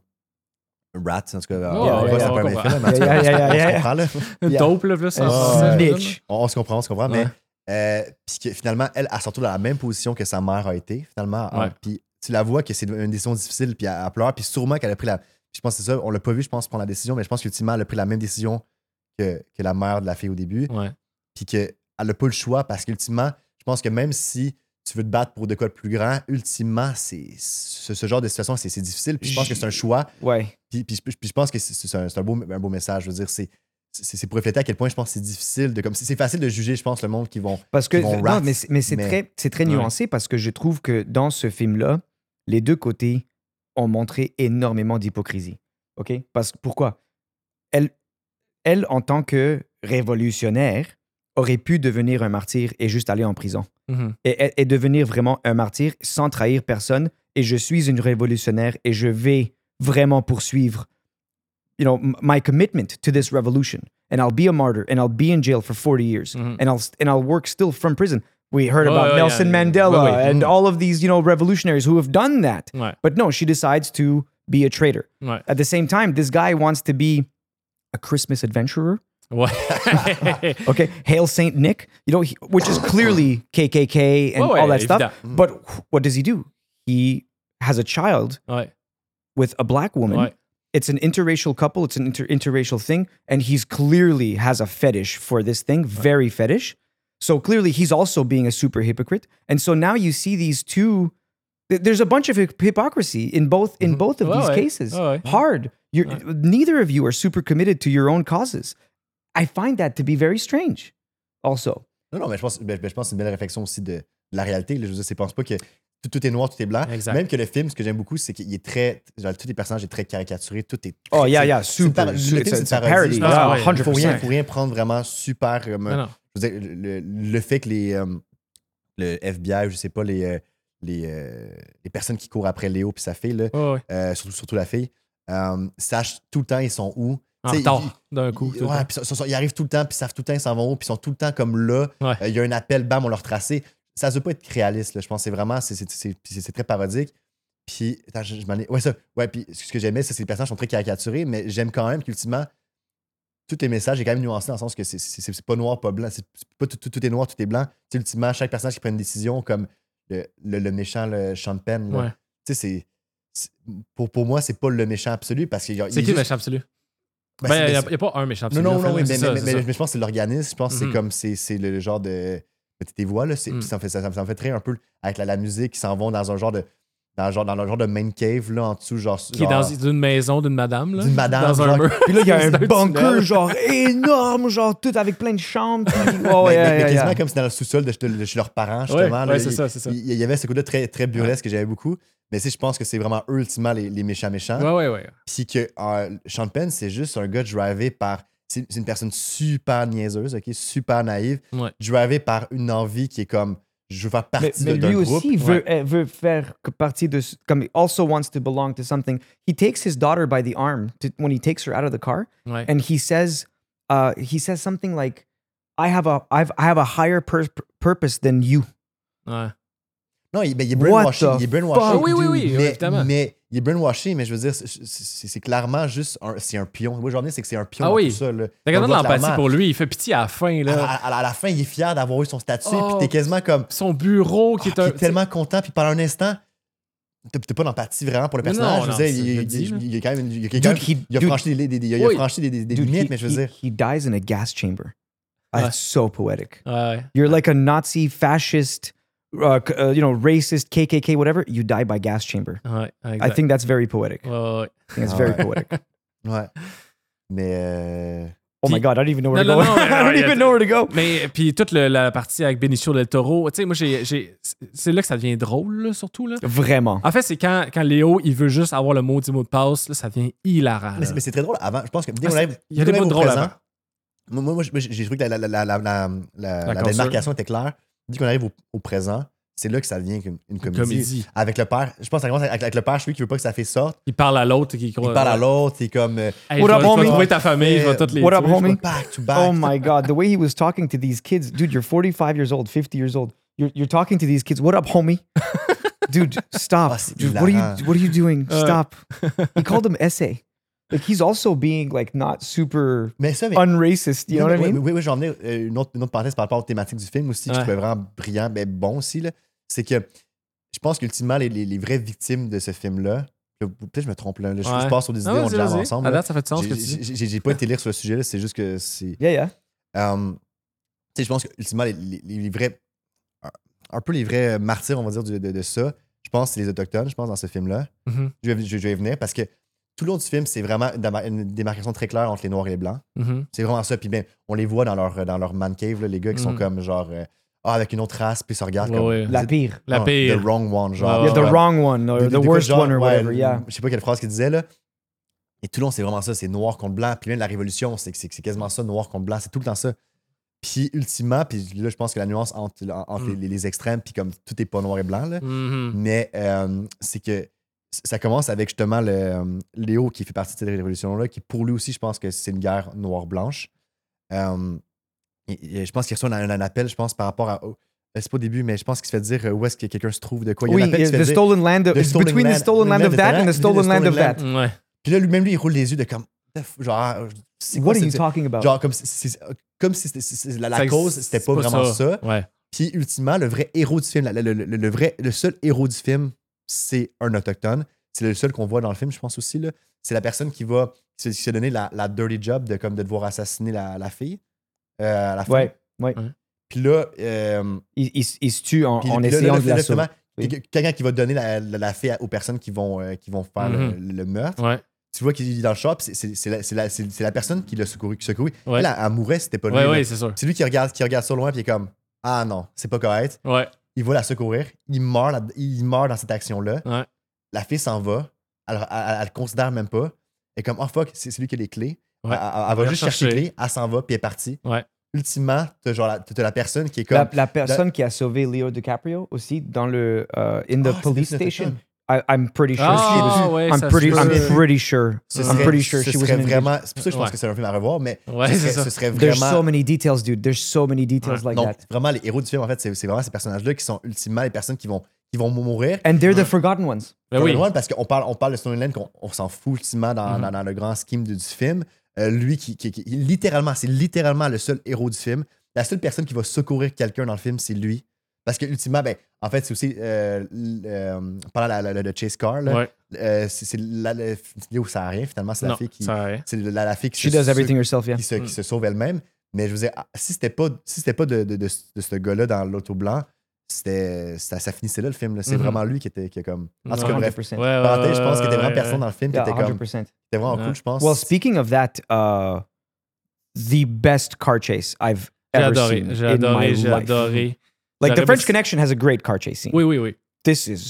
rat, en tout cas, Ouais, euh, ouais, rat, ouais, c'est pas on un comprend. film, mais en tout cas, Yeah, yeah, yeah, on se yeah. comprend, là. Une Yeah. taupe, là, plus. Euh, ça, snitch. On, on se comprend, on se comprend, Ouais. mais euh, puis que finalement, elle, elle se retrouve dans la même position que sa mère a été, finalement. Ouais. Euh, Puis tu la vois que c'est une décision difficile, puis elle, elle pleure, puis sûrement qu'elle a pris la. Je pense que c'est ça, on l'a pas vu, je pense, prendre la décision, mais je pense qu'ultimement, elle a pris la même décision que, que la mère de la fille au début, Ouais. puis qu'elle n'a pas le choix parce qu'ultimement, je pense que même si tu veux te battre pour de quoi de plus grand, ultimement, c'est ce, ce genre de situation, c'est c'est difficile. Puis je pense que c'est un choix. Ouais. Puis, puis, puis je pense que c'est c'est un, c'est un beau, un beau message. Je veux dire, c'est c'est c'est pour refléter à quel point je pense que c'est difficile de comme c'est c'est facile de juger, je pense, le monde qui vont. Parce que Qui vont non, rat, mais c'est mais c'est mais- très, c'est très Ouais. nuancé parce que je trouve que dans ce film-là, les deux côtés ont montré énormément d'hypocrisie. OK? Parce que pourquoi? Elle, elle, en tant que révolutionnaire, aurait pu devenir un martyr et juste aller en prison. Mhm. Et, et- et devenir vraiment un martyr sans trahir personne. Et je suis une révolutionnaire et je vais vraiment poursuivre, you know, m- my commitment to this revolution. And I'll be a martyr and I'll be in jail for forty years. Mhm. And I'll and I'll work still from prison. We heard Ouais, about ouais, Nelson yeah, yeah. Mandela Ouais, ouais. and Mm. all of these, you know, revolutionaries who have done that. Ouais. But no, she decides to be a traitor. Ouais. At the same time, this guy wants to be a Christmas adventurer. Ouais. Okay, Hail Saint Nick, you know, he- which is clearly K K K and Ouais, ouais, all that stuff. évident. But wh- what does he do? He has a child Ouais. with a black woman. Ouais. It's an interracial couple. It's an inter- interracial thing, and he's clearly has a fetish for this thing, very fetish. So clearly, he's also being a super hypocrite. And so now you see these two. th- There's a bunch of hyp- hypocrisy in both in Mhm. both of Ouais, these ouais. cases. Ouais, ouais. Hard. You're, Neither of you are super committed to your own causes. I find that to be very strange. Also, Non, non, mais je pense, ben, ben, je pense que c'est une belle réflexion aussi de, de la réalité. Là. Je veux dire, c'est pense pas que tout, tout est noir, tout est blanc. Exact. Même que le film, ce que j'aime beaucoup, c'est qu'il est très. Genre, tous les personnages sont très caricaturés. Tout est. oh très- yeah, c'est- yeah, c'est une super. par- le It's, film, it's, c'est une it's a parodie, parody. je pense. Ah, Yeah, ouais. one hundred Faut rien, percent. faut rien prendre vraiment super. euh, Non, non. je veux dire, le, le fait que les, euh, le F B I, je sais pas, les, euh, les, euh, les personnes qui courent après Léo puis sa fille, là, Ouais, ouais. euh, surtout, surtout la fille, euh, sachent tout le temps ils sont où. En T'sais, retard, ils- d'un coup. ils, tout le ouais, temps. puis ils, sont- ils arrivent tout le temps, puis ils savent tout le temps ils s'en vont où, puis ils sont tout le temps comme là. Ouais. Euh, Il y a un appel, bam, on leur tracé. Ça ne veut pas être réaliste, là. Je pense que c'est vraiment, c'est, c'est, c'est, c'est- c'est très parodique. Puis, attends, je, je m'en ai. Ouais, ça. Ouais, puis ce que j'aimais, c'est que les personnages sont très caricaturés, mais j'aime quand même qu'ultimement, tous les messages est quand même nuancé dans le sens que c'est, c'est, c'est pas noir, pas blanc. C'est c'est pas tout, tout, tout est noir, tout est blanc. Tu sais, ultimement, chaque personnage qui prend une décision, comme le, le, le méchant, le Sean Penn, là, Ouais. tu sais, c'est, c'est- pour, pour moi, c'est pas le méchant absolu parce qu'il y a. C'est il qui est le juste- méchant absolu? ben, Ben, c'est- il n'y a, c'est- y a pas un méchant non, absolu. non, en non, fait, oui, là, mais, c'est ça, mais, c'est mais- ça. mais je pense que c'est l'organisme. Je pense que Mhm. c'est comme c'est, c'est le genre de. Tes voix, là. C'est, Mhm. puis ça, me fait, ça, ça me fait très un peu avec la, la musique qui s'en vont dans un genre de. Dans, le genre, dans le genre de main cave, là, en dessous, genre. Qui est genre- dans une maison d'une madame. Là, D'une madame, Dans un genre- mur. Puis là, il y a un C'est un bunker, tunnel. genre énorme, genre tout avec plein de chambres. puis- Oh, mais, yeah, mais yeah, quasiment yeah. comme si dans le sous-sol de, de- de chez leurs parents, Ouais, justement. là. ouais, c'est il, ça, c'est ça. il- il y avait ce côté très, très burlesque que j'aimais beaucoup. Mais tu sais, je pense que c'est vraiment eux, ultimement, les, les méchants méchants. Ouais, ouais, ouais. Puis que euh, Sean Penn, c'est juste un gars drivé par. C'est c'est une personne super niaiseuse, ok, super naïve, Ouais. drivé par une envie qui est comme je veux faire Mais, partie mais de- d'un lui groupe. aussi veut, euh, veut faire que partie de... ce- Comme, also wants to belong to something. He takes his daughter by the arm to, when he takes her out of the car. Ouais. And he says, uh, he says something like, I have a, I've, I have a higher pur- purpose than you. Ouais. Non, il, ben, il est What brainwashé. the Il est brainwashé. fuck, Oui, oui, oui, mais, évidemment. mais il est brainwashé, mais je veux dire, c'est- c'est c'est clairement juste un, c'est un pion. Moi, j'en ai, c'est que c'est un pion Ah dans oui. tout ça. Là. T'as On quand même le voit l'empathie clairement. pour lui. Il fait pitié à la fin. À, Là. à- à- à la fin, il est fier d'avoir eu son statut, Oh, puis t'es quasiment comme. Son bureau qui Ah, est puis un. il est tellement content, puis pendant un instant, t'as t'as pas d'empathie vraiment pour le Mais personnage. non, je non, veux dire, c'est- il, je il, le dis, il- là. il est quand même. Il, il- Dude, il a, he- il a dude- franchi des, des- des- il a Oui. franchi des, des- des Dude, limites, he, mais je veux he, dire. he dies in a gas chamber. Ouais. That's so poetic. Ouais. You're like a Nazi, fascist, uh, c- uh, you know, racist, K K K, whatever. You die by gas chamber. Ouais, I exact. think that's very poetic. Ouais, ouais, ouais. I think it's Ah very ouais. poetic. Ouais. Mais. euh, Oh my Puis- God, I don't even know where Non, to go. non, non, mais I don't non, il y a- even know where to go. Mais puis toute le- la partie avec Benicio del Toro, tu sais, moi, j'ai, j'ai- c'est là que ça devient drôle, là, surtout. Là. Vraiment. En fait, c'est quand, quand Léo, il veut juste avoir le maudit mot de passe, là, ça devient hilarant. Mais là. c'est mais c'est très drôle. Avant, je pense que dès Ah, qu'on c'est- arrive, il y a dès des qu'on bouts arrive de au drôle présent, moi, moi, moi, j'ai j'ai trouvé que la, la, la, la, la, la, la console. démarcation était claire. Dès qu'on arrive au, au présent, c'est là que ça devient une, une comédie. comédie. Avec le père, je pense que ça commence avec, avec le père, celui qui veut pas que sa fille sorte. Il parle à l'autre. Qui, Il parle à l'autre, il est comme. euh, Hey, What je up, vais- je vais homie? trouver ta famille, je vais toutes les What up, tuer. homie? back to back. Oh my God, the way he was talking to these kids, dude, you're forty-five years old, fifty years old. You're, you're talking to these kids. What up, homie? Dude, stop. Ah, c'est Dude, what are hilarant. you what are you doing? Uh. Stop. He called him essay. Like he's also being like not super Mais ça, mais. unracist, you know what I oui, mean? oui, oui, j'en ai euh, une autre, une autre parenthèse par rapport aux thématiques du film aussi, que je Ouais. trouvais vraiment brillant, mais bon aussi. là. C'est que je pense qu'ultimement, les, les, les vraies victimes de ce film-là, là, peut-être que je me trompe là, là, je, Ouais. je passe sur des idées, Ah, on vas-y, jase vas-y. ensemble. À là. date, ça fait du sens ce que tu J'ai- dis. J'ai j'ai- j'ai pas été lire sur le sujet, là, c'est juste que c'est. Yeah, yeah. Um, tu sais, je pense qu'ultimement, les, les, les vrais. Un, un peu les vrais martyrs, on va dire, de, de, de ça, je pense que c'est les Autochtones, je pense, dans ce film-là. Mhm, Je vais, je, je vais y venir parce que tout le long du film, c'est vraiment une déma- une démarcation très claire entre les Noirs et les Blancs. mhm. C'est vraiment ça. Puis ben, on les voit dans leur, dans leur man cave, là, les gars qui sont Mhm. comme genre. euh, ah, avec une autre race, puis ils se regardent Ouais, comme. ouais. La pire. La non, pire. The wrong one, genre. Ouais, Yeah, the ouais. wrong one or Des- the des fois, worst genre, one or ouais, whatever, yeah. Je sais pas quelle phrase qu'il disait, là. Et tout le long, c'est vraiment ça. C'est noir contre blanc. Puis même la révolution, c'est c'est- c'est quasiment ça, noir contre blanc. C'est tout le temps ça. Puis ultimement, puis là, je pense que la nuance entre, entre Mm. les, les extrêmes, puis comme tout est pas noir et blanc, là. Mhm. Mais euh, c'est que ça commence avec justement le, euh, Léo qui fait partie de cette révolution-là, qui pour lui aussi, je pense que c'est une guerre noire-blanche. Euh, et- et je pense qu'il reçoit un, un appel, je pense, par rapport à. oh, c'est pas au début, mais je pense qu'il se fait dire euh, où est-ce que quelqu'un se trouve, de quoi. Il y a Oui, un appel qui se the fait dire. stolen land of, the it's stolen between land- the stolen land of that and the stolen land of that. Ouais. Puis là, lui-même, lui, il roule les yeux de comme. Genre, ah, c'est quoi What are ça, you c'est- talking about? Genre, comme si, c'est- comme si c'était- c'est- la, la Ça- cause, c'était c'est pas, vraiment ça. Ouais. Puis, ultimement, le vrai héros du film, la- le, le- le- le vrai, le seul héros du film, c'est un autochtone. C'est le seul qu'on voit dans le film, je pense aussi. Là. C'est la personne qui va qui se- qui s'est donné la, la dirty job de, comme, de devoir assassiner la, la fille euh, à la fin. Ouais, ouais. Puis là, euh, Il, il, il se tue en, puis- en puis là, essayant là, de la justement, sauver. Oui. quelqu'un- quelqu'un qui va donner la, la, la fille aux personnes qui vont, euh, qui vont faire le- Mhm. le, meurtre. Ouais. Tu vois qu'il est dans le shop, c'est c'est- c'est la, c'est la- c'est- c'est la personne qui l'a secouru. Qui secouru. Ouais. Elle, elle, elle mourait, c'était pas lui. Ouais, là. ouais, c'est sûr. C'est lui qui regarde, qui regarde ça au loin, puis il est comme ah non, c'est pas correct. Ouais. Il va la secourir, il meurt, là- il meurt dans cette action-là. Ouais. La fille s'en va, elle, elle, elle, elle le considère même pas. Elle est comme oh fuck, c'est c'est lui qui a les clés. Ouais. Elle, elle- elle va va juste chercher. chercher les clés, elle s'en va, puis elle est partie. Ouais. Ultimement, t'as genre la, t'as la personne qui est comme. La, la personne qui a sauvé Leo DiCaprio aussi dans le uh, in the Ah, c'est police une station. autochtone. I, I'm pretty sure. Ah, she, ouais, I'm ça pretty. se I'm peut. pretty sure. Ce I'm serait, pretty sure ce she was serait an vraiment. C'est pour ça que je pense Ouais. que c'est un film à revoir, mais Ouais, ce, c'est serait, ça. ce serait There's vraiment. so many details, dude. There's so many details like Donc, that. vraiment, les héros du film, en fait, c'est c'est vraiment ces personnages-là qui sont ultimement les personnes qui vont, qui vont mourir. And they're the forgotten ones. Ben oui. One, parce qu'on parle, on parle de Stoneland, qu'on on s'en fout ultimement dans, Mhm. dans, dans le grand scheme du, du film. Euh, lui, qui, qui, qui- littéralement, c'est littéralement le seul héros du film. La seule personne qui va secourir quelqu'un dans le film, c'est lui. Parce que, ultimement, ben, en fait, c'est aussi euh, l- euh, pendant la, la- le chase car, là, Ouais. euh, c'est c'est la, la, Léo, ça a rien, finalement, c'est la Non, fille qui. ça a rien. C'est la, la fille qui She se, does everything herself, yeah. qui se, Mm. qui se sauve elle-même. Mais je veux dire, ah, si c'était pas, si c'était pas de, de, de, de ce gars-là dans l'auto blanc, c'était, ça, ça finissait là le film. là. C'est Mhm. vraiment lui qui était qui est comme. En tout cas, Ouais. bref. one hundred percent. Ouais, ouais, Parenthèse, je pense qu'il était vraiment ouais, personne ouais. dans le film qui Yeah, était one hundred comme. percent. C'était vraiment Ouais. cool, je pense. Well, speaking of that, uh, the best car chase I've J'ai ever adoré, seen j'ai in adoré, my j'ai life. adoré. Like the J'aurais French mis- Connection has a great car chase scene. Oui, oui, oui. This is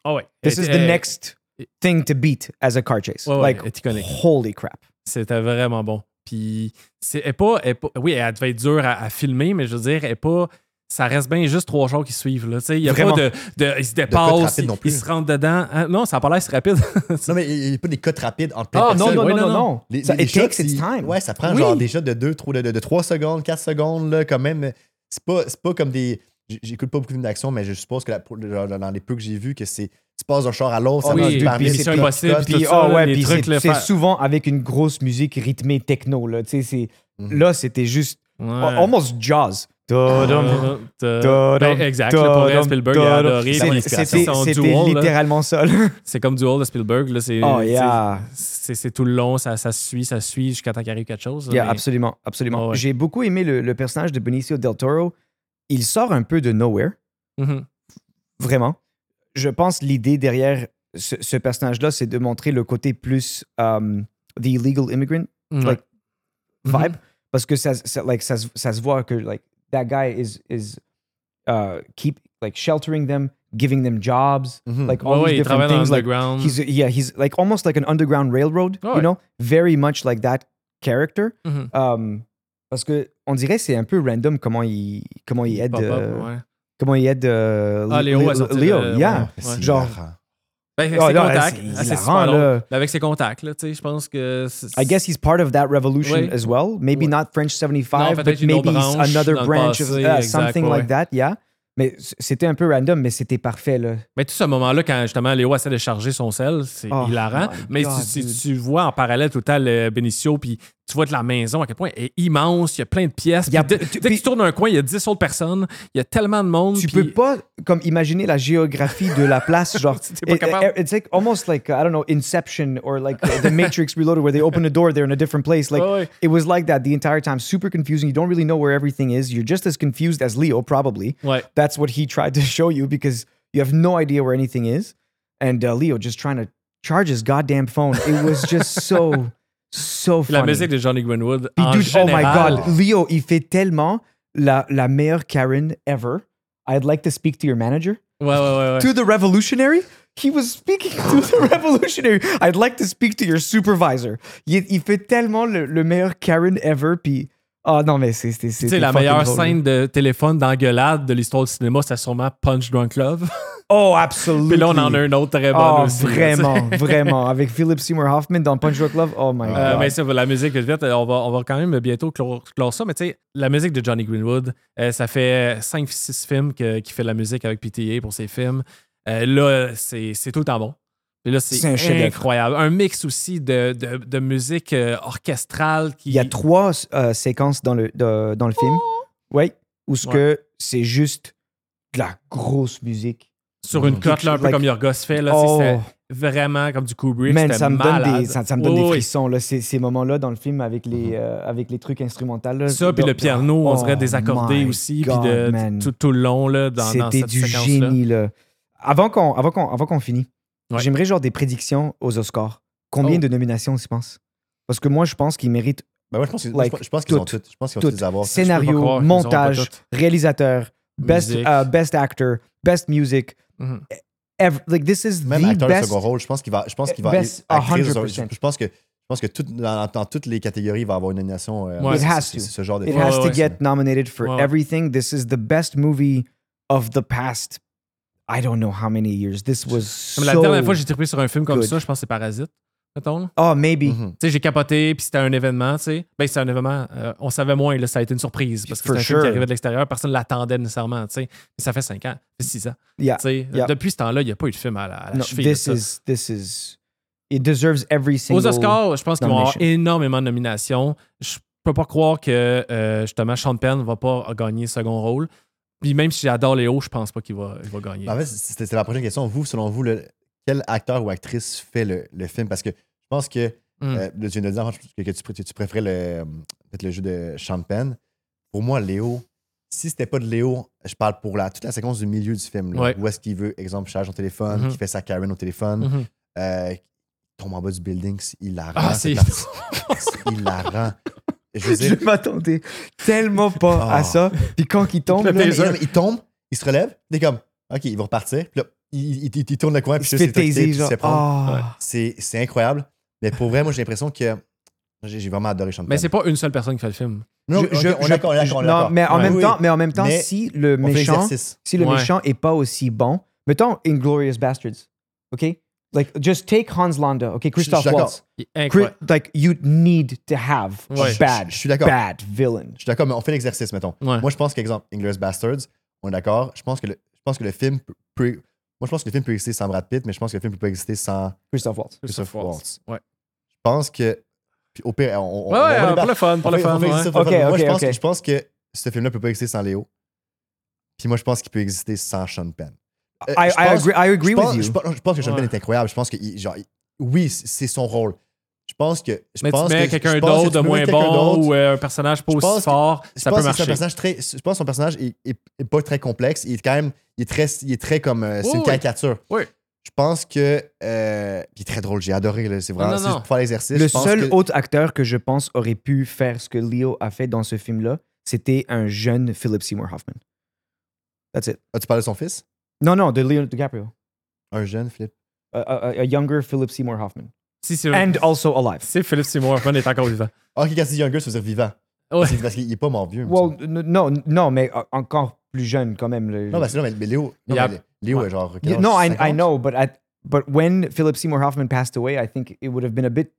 Oh ouais. This Elle is était- the next thing to beat as a car chase. Ouais, ouais, like, elle est iconique. holy crap. C'était vraiment bon. Puis, c'est, elle est pas, elle est pas- oui, elle devait être dure à, à filmer, mais je veux dire, elle est pas. Ça reste bien juste trois jours qui suivent. Là. Il n'y a Vraiment. pas de, de. Ils se cote dépassent, rapide ils, non plus. ils se rentrent dedans. Hein? Non, ça n'a pas l'air si rapide. Non, mais il n'y a pas des cotes rapides entre plein Ah, de Non, personnes. non, ouais, non, non, non, non. non. Les, Ça, les it shots, takes its ils- time. Ouais, ça prend Oui. genre des shots de deux, de, de, de trois secondes, quatre secondes, là, quand même. C'est pas, c'est pas comme des. j'- J'écoute pas beaucoup de films d'action, mais je suppose que la- pour- genre, dans les peu que j'ai vus, que c'est. Tu passes d'un char à l'autre, ça Oh, va oui, super puis vite, Mission puis Impossible, cut. puis Puis, tout ça, oh là, ouais, les puis trucs, c'est le c'est faire- souvent avec une grosse musique rythmée techno. Là, Tu sais, c'est- Mhm. là c'était juste Ouais. almost Jaws. Euh, Tadam, euh, tadam, ben, exact. là, pour vrai, tadam, Spielberg, il a tadam. adoré. C'est- Puis C'était c'est son c'était duel, là. littéralement ça. là. C'est comme Duel de Spielberg. Là, c'est, Oh, c'est- yeah. c'est, c'est tout le long, ça, ça se suit, ça se suit jusqu'à temps qu'il arrive quelque chose. là, Yeah, mais- absolument, absolument. Oh, ouais. J'ai beaucoup aimé le, le personnage de Benicio del Toro. Il sort un peu de nowhere, Mhm. vraiment. Je pense l'idée derrière ce, ce personnage-là, c'est de montrer le côté plus um, the illegal immigrant Ouais. like, Mhm. vibe, parce que ça, ça, like, ça, se- ça se voit que like that guy is is uh, keep like sheltering them, giving them jobs, Mhm. like all Ouais, ouais, these il different travaille dans things. Like l'underground. he's yeah, he's like almost like an underground railroad, Ouais. you know, very much like that character. Mhm. Um, parce que on dirait que c'est un peu random comment il comment il aide Pop-up, euh, ouais. comment il aide euh, Ah, Léo Lé- à sortir Léo, de- yeah. ouais. C'est Genre- hilarant. Ben, avec Oh, ses non, contacts. c'est Ah, c'est hilarant, super drôle. là. Mais avec ses contacts, là, tu sais, je pense que. c'est- I guess he's part of that revolution Ouais. as well. Maybe Ouais. not French seventy-five, Non, peut-être but une autre maybe branche another dans le branch of passé, uh, exact, something ouais. like that, yeah. Mais c- c'était un peu random, mais c'était parfait, là. Mais tout ce moment-là, quand justement Léo essaie de charger son sel, c'est Oh hilarant. my Mais God, si, si dude. tu vois en parallèle tout le temps le Benicio, puis tu vois de la maison à quel point elle est immense, il y a plein de pièces. Il y a- puis dès, tu- dès que puis- tu tournes un coin, il y a dix autres personnes, il y a tellement de monde. Tu puis- peux pas comme imaginer la géographie de la place, genre. T'es pas it- capable. it- it's like almost like I don't know Inception or like The Matrix Reloaded, where they open the door, they're in a different place. Like Ouais, ouais. it was like that the entire time, super confusing. You don't really know where everything is. You're just as confused as Leo, probably. Ouais. That's what he tried to show you because you have no idea where anything is. And uh, Leo just trying to charge his goddamn phone. It was just so, so Puis la funny. musique de Johnny Greenwood. Puis en dude, oh my général, god, Leo, il fait tellement la, la meilleure Karen ever. I'd like to speak to your manager. Ouais, ouais, ouais. ouais. To the revolutionary? He was speaking to the revolutionary. I'd like to speak to your supervisor. Il, il fait tellement le, le meilleur Karen ever. Puis, oh non, mais c'est. c'est- Tu c'est sais, la fucking meilleure drôle. scène de téléphone d'engueulade de l'histoire du cinéma, c'est sûrement Punch Drunk Love. Oh, absolument. Puis là, on en a une autre très bonne Oh, aussi. là, tu sais. vraiment, vraiment. Avec Philip Seymour Hoffman dans Punch Drunk Love. Oh my Euh, god. mais ça, la musique, vite, vite, on va, on va quand même bientôt clore, clore ça. Mais tu sais, la musique de Johnny Greenwood, euh, ça fait cinq six films que- qu'il fait de la musique avec P T A pour ses films. Euh, là, c'est c'est tout le temps bon. Puis là, C'est c'est un chef-d'œuvre. incroyable. Un mix aussi de, de, de musique euh, orchestrale qui. Il y a trois euh, séquences dans le, de- dans le film. Oui. Où ce Ouais. que c'est juste de la grosse musique. sur une Mhm. cote, là, un peu Like- comme Yorgos fait. Là, Oh. c'est vraiment comme du Kubrick. Man, c'était ça me donne malade. des, ça, ça me donne Oui, des oui. frissons, là, ces, ces moments-là dans le film avec les, euh, avec les trucs instrumentaux. là. Ça, puis Donc, le piano, on oh dirait désaccordé my aussi, puis God, de- man. tout, tout le long là, dans, dans C'était cette du séquence-là. génie, là. Avant qu'on avant qu'on, avant qu'on finisse, Ouais. j'aimerais genre des prédictions aux Oscars. Combien Oh. de nominations tu penses? Parce que moi, je pense qu'ils méritent Ben moi, je pense, que- Like, je pense- je pense qu'ils ont toutes, toutes. Je pense qu'ils vont toutes. tous les avoir. Je peux pas Scénario, croire qu'ils auront pas montage, toutes. réalisateur, best, Musique. uh, best actor, best music. Mhm. Ev- like, this is Même the acteur de best. second rôle, je pense qu'il va. Je pense qu'il va. Best actrice de one hundred second- percent. Je pense que. Je pense que tout, dans, dans toutes les catégories, il va avoir une nomination. euh, Ouais. It c'est- has c'est- to. c'est ce genre de It film. has Ouais, to ouais, get nominated for Ouais. everything. This is the best movie of the past. I don't know how many years. This was so. Mais la dernière fois que j'ai trippé sur un film comme good. ça, je pense que c'est Parasite, mettons. là. Oh, maybe. Mhm. Tu sais, j'ai capoté, puis c'était un événement, tu sais. Ben, c'était un événement, euh, on savait moins, là, ça a été une surprise, parce que For c'était un film qui sure. arrivait de l'extérieur, personne ne l'attendait nécessairement, tu sais. Mais ça fait cinq ans, ça fait six ans. Yeah. Tu sais, Yeah. Depuis ce temps-là, il n'y a pas eu de film à la, à la No, cheville. de this ça. is this is. It deserves every single. Aux Oscars, je pense qu'ils vont avoir nomination. énormément de nominations. Je peux pas croire que, euh, justement, Sean Penn va pas gagner second rôle. Puis même si j'adore Léo, je pense pas qu'il va, il va gagner. En fait, c'était c'était la prochaine question. Vous, selon vous, le- quel acteur ou actrice fait le, le film? Parce que je pense que, Mm. euh, là, tu viens de dire en fait, que, que tu, pr- tu préférais le, euh, peut-être le jeu de Sean Penn. Pour moi, Léo, si c'était pas de Léo, je parle pour la, toute la séquence du milieu du film. Là, Ouais. Où est-ce qu'il veut, exemple, charge son téléphone, Mhm. qui fait sa Karen au téléphone, Mhm. euh, qui tombe en bas du building, c'est hilarant. Ah, cette c'est- partie. C'est hilarant. Je veux Je dire, m'attendais tellement pas Oh. à ça. Puis quand il tombe, Le là, il, taser. il tombe, il se relève, il est comme, OK, il va repartir. Puis là, il, il, il, il tourne le coin, Il puis se juste, fait il est taiser, occupé, puis il genre. se fait prendre. Ah. Ouais. C'est, c'est incroyable. Mais pour vrai, moi, j'ai l'impression que j'ai, j'ai vraiment adoré Sean Penn. Mais c'est pas une seule personne qui fait le film. Non, Je- ok, je- on est je- d'accord, on est d'accord, on est non, d'accord. mais en Ouais. même Oui, temps, mais en même temps, Mais si le on fait méchant, l'exercice. si le Ouais. méchant est pas aussi bon, mettons Inglourious Bastards, ok? Like just take Hans Landa, ok? Christophe d'accord. Waltz. Il est Chris- incroyable. like you need to have Ouais. a bad, Je- je suis d'accord. bad villain. Je suis d'accord, mais on fait l'exercice, mettons. Ouais. Moi, je pense qu'exemple, Inglourious Bastards, on est d'accord. Je pense que le, je pense que le film peut, peut- moi, je pense que le film peut exister sans Brad Pitt, mais je pense que le film peut pas exister sans Christophe Waltz. Christophe Christophe Waltz. Ouais. Je pense que, puis au pire, on, on, Ouais, on ouais, va pour débattre. le fun, pour On le fait- fun. on fait ouais. exister pour le Ok, fun. Moi, ok, je pense, ok. que, je pense que ce film-là peut pas exister sans Léo. Puis moi, je pense qu'il peut exister sans Sean Penn. Euh, I, je I pense- agree, I agree je pense, with je you. pense- je pense que Sean Ouais. Penn est incroyable. Je pense que, il- genre, il- oui, c'est son rôle. Je pense que. Je Mais pense tu mets que- quelqu'un je pense que d'autre tu de peux moins mettre quelqu'un bon d'autre. ou euh, un personnage pas Je pense aussi que- fort, Je ça pense peut que c'est un marcher. personnage très. Je pense que son personnage est, est- est pas très complexe. Il est quand même. Il est très, il est très comme. euh, c'est Oui, une oui. caricature. Oui. Je pense que. Euh, il est très drôle. J'ai adoré. là. C'est vraiment. Non, non, c'est juste non. pour faire l'exercice. Le je pense seul que- autre acteur que je pense aurait pu faire ce que Leo a fait dans ce film-là, c'était un jeune Philip Seymour Hoffman. That's it. Ah, tu parles de son fils? Non, non, de Leo DiCaprio. Un jeune, Philippe. A, a- a younger Philip Seymour Hoffman. Si c'est And also alive. si Philip Seymour Hoffman est encore vivant. Ah, ok, quand tu dis younger, ça veut dire vivant. Ouais. C'est parce qu'il est pas mort vieux. il me Well, semble. n- non, non, mais euh, encore plus jeune quand même. le- Non, mais c'est là, mais, mais Léo. Non, Il y a- mais Léo Ouais. est genre. quel Yeah, âge? no, I, I cinquante? know, but at, but when Philip Seymour Hoffman passed away, I think it would have been a bit.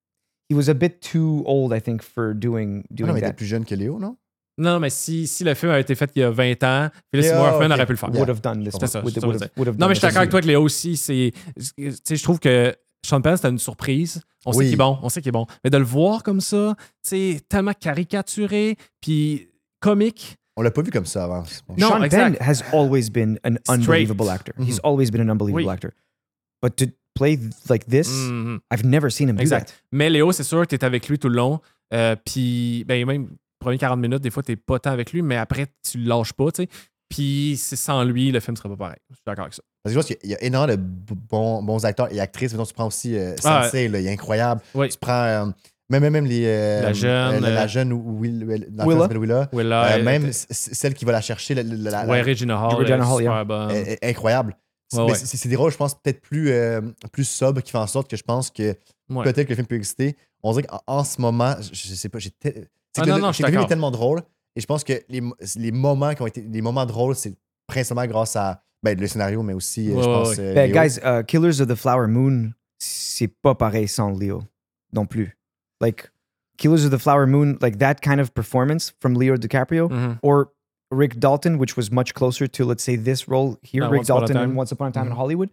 He was a bit too old, I think, for doing Ah doing non, mais il that. était plus jeune que Léo, non? Non, mais si, si le film a été fait il y a vingt ans, Philip Et, Seymour ah, Hoffman ok. aurait pu le faire. Yeah. Would have done this. C'est ça, would, c'est ça, would c'est have, would have Non, done mais je suis this. d'accord avec toi que Léo aussi, c'est. Tu sais, je trouve que Sean Penn, c'était une surprise. On sait Oui. qu'il est bon, on sait qu'il est bon. Mais de le voir comme ça, tu sais, tellement caricaturé, puis comique. On l'a pas vu comme ça avant. c'est bon. Non, Sean exact. Penn has always been an Straight. unbelievable actor. He's always been an unbelievable Oui. actor. But to play like this, Mhm. I've never seen him do Exact. that. Mais Léo, c'est sûr que tu es avec lui tout le long. Euh, puis, ben, même les premières quarante minutes, des fois, tu pas tant avec lui, mais après, tu le lâches pas, tu sais. Puis, c'est sans lui, le film serait pas pareil. Je suis d'accord avec ça. Parce que je pense qu'il y a énormément de b- bons, bons acteurs et actrices. Mettons, tu prends aussi euh, Ah, Sensei, là, il est incroyable. Oui. Tu prends euh, même, même les. euh, La jeune, euh, la, la euh, jeune Will, Will- dans le film, Willa. elle s'appelle Willa. Willa, Euh, elle même était- c- c- celle qui va la chercher, la, la- la- ouais, Regina Hall. Regina elle est Hall, super yeah. bonne. est- est incroyable. Ouais, Mais ouais. c'est c'est des rôles, je pense, peut-être plus, euh, plus sobres qui font en sorte que je pense que Ouais. peut-être que le film peut exister. On dirait qu'en en ce moment, je, je sais pas, j'ai te- c'est Ah que non, le, non, c'est je suis que le film d'accord. est tellement drôle et je pense que les, mo- les moments qui ont été les moments drôles, c'est principalement grâce à ben, le scénario, mais aussi, euh, Ouais, je ouais, pense. ouais. euh, Ben, Léo. guys, uh, Killers of the Flower Moon, c'est pas pareil sans Leo non plus. Like, Killers of the Flower Moon, like that kind of performance from Leo DiCaprio, Mhm. or Rick Dalton, which was much closer to, let's say, this role here, Uh, Rick Once Upon a Dalton in Time. Once Upon a Time in Mhm. Hollywood.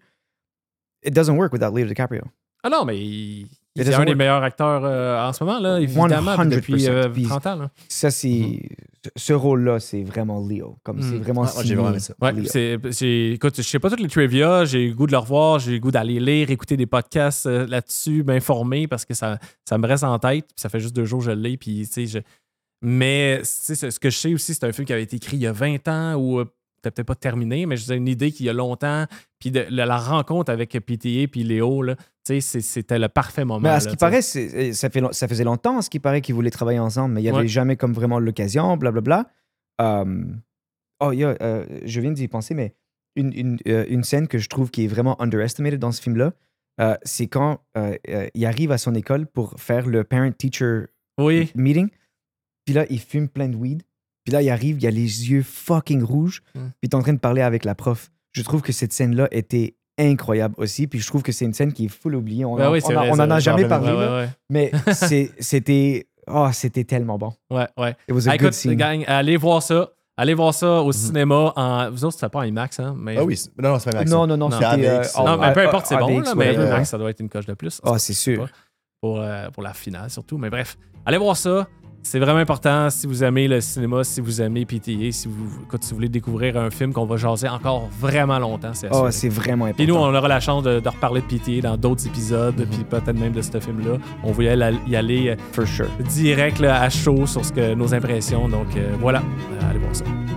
It doesn't work without Leo DiCaprio. Ah non, mais il, It il est doesn't un des work. meilleurs acteurs euh, en ce moment, là, évidemment, one hundred depuis euh, percent. trente ans. Là. Ça, c'est. Ce rôle-là, c'est vraiment Leo. Comme c'est Mm. vraiment. Ah, moi, j'ai signé vraiment aimé ça. Ouais, Leo. c'est, j'ai, écoute, je sais pas toutes les trivia, j'ai le goût de le revoir, j'ai le goût d'aller lire, écouter des podcasts euh, là-dessus, m'informer parce que ça, ça me reste en tête. Puis ça fait juste deux jours que je l'ai. Puis, tu sais, je... Mais tu sais, ce ce que je sais aussi, c'est un film qui avait été écrit il y a vingt ans ou euh, peut-être pas terminé, mais j'ai une idée qu'il y a longtemps. Puis de, la, la rencontre avec P T A puis Léo, là, tu sais, c'est- c'était le parfait moment. Mais à là, ce qui tu sais. paraît, c'est- ça, fait, long- ça faisait longtemps, à ce qui paraît qu'ils voulaient travailler ensemble, mais il n'y avait Ouais. jamais comme vraiment l'occasion, blablabla. Um, oh, yeah, euh, je viens d'y penser, mais une, une, euh, une scène que je trouve qui est vraiment underestimated dans ce film-là, euh, c'est quand euh, euh, il arrive à son école pour faire le parent-teacher Oui. meeting, puis là, il fume plein de weed, puis là, il arrive, il a les yeux fucking rouges, Mm. puis il est en train de parler avec la prof. Je trouve que cette scène-là était incroyable aussi, puis je trouve que c'est une scène qui est full oubliée. On, Ben en- oui, c'est on, a- vrai, on c'est en vrai. a jamais Ouais, parlé, Ouais, là, ouais, mais c'est- c'était oh, c'était tellement bon. ouais. ouais. It was a Ah, good écoute, scene. gang, allez voir ça. Allez voir ça au cinéma. En... Vous autres, c'était pas en IMAX, hein? Mais... Ah oui, c'est- non, non, c'est pas Max. Non, non, non, Non. c'était... euh, Avec- en- Non, mais peu à- importe, c'est à- bon, avec, là, mais ouais, IMAX, ouais. ça doit être une coche de plus. Ah, c'est sûr. pas. Pour, euh, pour la finale, surtout. Mais bref, allez voir ça. C'est vraiment important si vous aimez le cinéma, si vous aimez P T A, si vous, écoute, si vous voulez découvrir un film qu'on va jaser encore vraiment longtemps. C'est Oh, assuré. c'est vraiment important. Puis nous, on aura la chance de, de reparler de P T A dans d'autres épisodes, Mm-hmm. puis peut-être même de ce film-là. On va y aller, y aller euh, For sure. direct là, à chaud sur ce que, nos impressions. Donc euh, voilà, Euh, allez voir ça.